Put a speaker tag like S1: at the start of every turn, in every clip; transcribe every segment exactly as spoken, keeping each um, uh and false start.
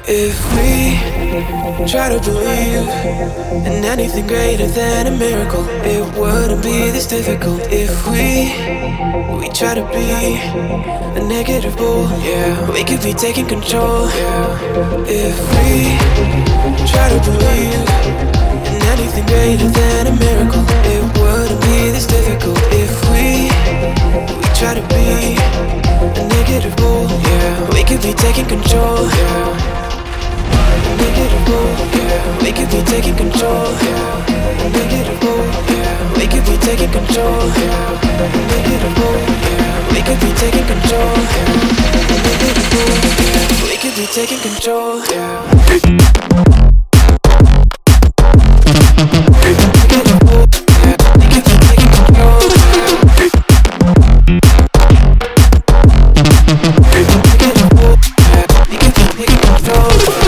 S1: If we try to believe in anything greater than a miracle, it wouldn't be this difficult. If we we try to be a negative bull, yeah, we could be taking control. Yeah. If we try to believe in anything greater than a miracle, it wouldn't be this difficult. If we we try to be a negative bull, yeah, we could be taking control. Yeah. Negative bull, yeah. We could be taking control. Yeah. Negative bull, yeah. We could be taking control. Yeah. Negative bull, yeah. We could be taking control. Yeah. Negative bull, yeah. We could be taking control. Yeah. Negative bull, yeah. We could be taking control. Negative bull, yeah. We could be taking control.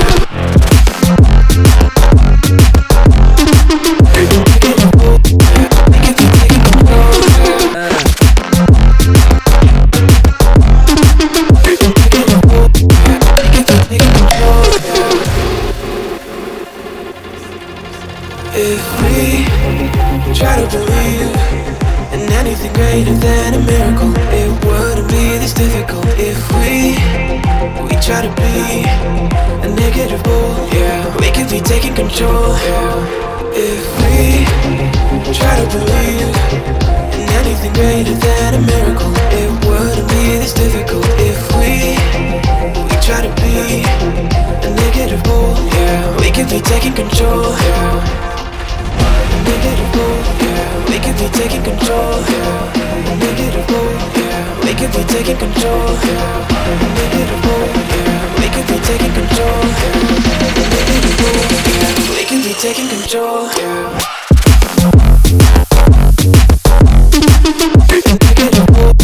S1: If we try to believe in anything greater than a miracle, it wouldn't be this difficult. If we we try to be a negative bull, yeah, we could be taking control. Yeah. If we try to believe in anything greater than a miracle, it wouldn't be this difficult. If we we try to be a negative bull, yeah, we could be taking control. Yeah. Negative bull, yeah. We could be taking control. Yeah. Negative bull, yeah. We could be taking control. Yeah. Negative bull, yeah. We could be taking control. Yeah. Negative bull, yeah. We could be taking control. Yeah. Negative bull.